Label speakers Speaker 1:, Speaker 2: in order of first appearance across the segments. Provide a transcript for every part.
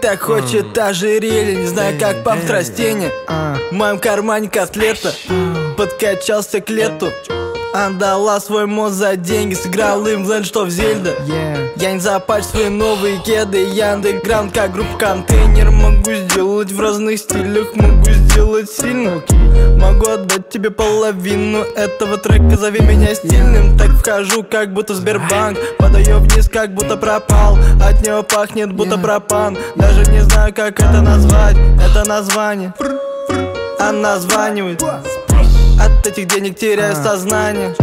Speaker 1: так хочет ожерелье, не знаю как пахнет растение. В моем кармане котлета, подкачался к лету. Отдала свой мозг за деньги, сыграл им в что в Зельда. Я не запачу свои новые кеды, я андеграунд как группа Контейнер. Могу сделать в разных стилях, могу сделать сильно. Могу отдать тебе половину этого трека, зови меня стильным. Так вхожу, как будто в Сбербанк, подаю вниз, как будто пропал. От него пахнет, будто пропан. Даже не знаю, как это назвать, это название. Она названивает. От этих денег теряю сознание.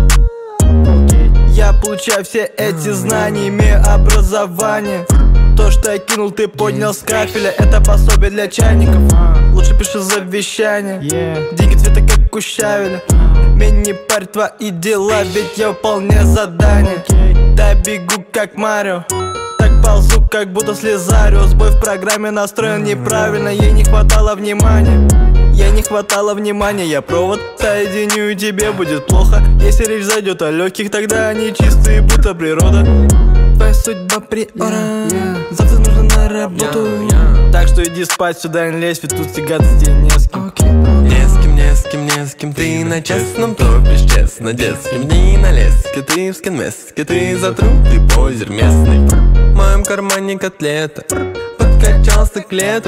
Speaker 1: Я получаю все эти знания, имею образование. То, что я кинул, ты поднял с кафеля. Это пособие для чайников. Лучше пиши завещание. Деньги цвета как кущавеля. Меня не парь твои дела, ведь я выполняю задание. Да бегу как Марио, так ползу, как будто слезарю. Сбой в программе настроен неправильно, ей не хватало внимания. Ей не хватало внимания, я провод соединю и тебе будет плохо. Если речь зайдет о легких, тогда они чистые, будто природа. Твоя судьба приора, завтра нужно на работу. Так что иди спать, сюда не лезь, ведь тут тягаться тебе не с кем.
Speaker 2: Не с кем, не с кем, не с кем. Ты на честном топишь, честно, детским. Дни на леске, ты в скинмеске. Ты затрутый позер местный. В моем кармане котлета, подкачался к лету.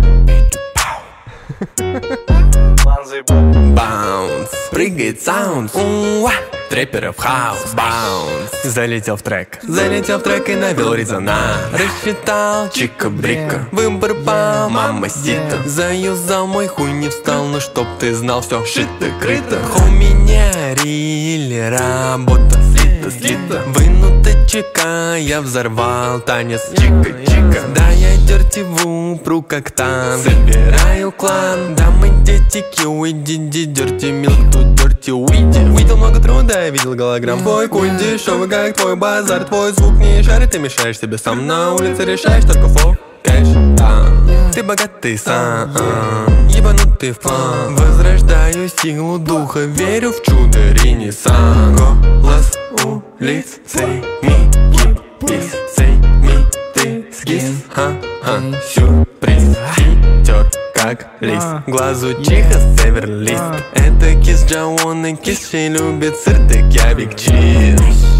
Speaker 2: Баунс, прыгает саундс, трэперов хаус, баунс. Залетел в трек и навел резонанс. Рассчитал чика-брика, выбор пал, мама-сита. Заюзал мой хуй, не встал, но чтоб ты знал, все шито-крыто. У меня рили, работа слита. Вынута чека, я взорвал танец чика-чика. Да я дёртиву, пру как танк, собираю клан. Да мы дети киуи, диди, дёрти, милк, тут дёрти, уйди. Увидел много труда, видел голограмм. Твой куль дешевый, как твой базар. Твой звук не шарит, ты мешаешь себе сам. На улице решаешь только фол, кэш, ты богатый сам, ебанутый фан. Возрождаю силу духа, верю в чудо ренессан. Голос улиц, say me, keep peace, say me, ты скис, сюрприз, хитер как лист, глазу чиха северлист. Это кис Джаон и кис, все любит сыр, так я биг чиз.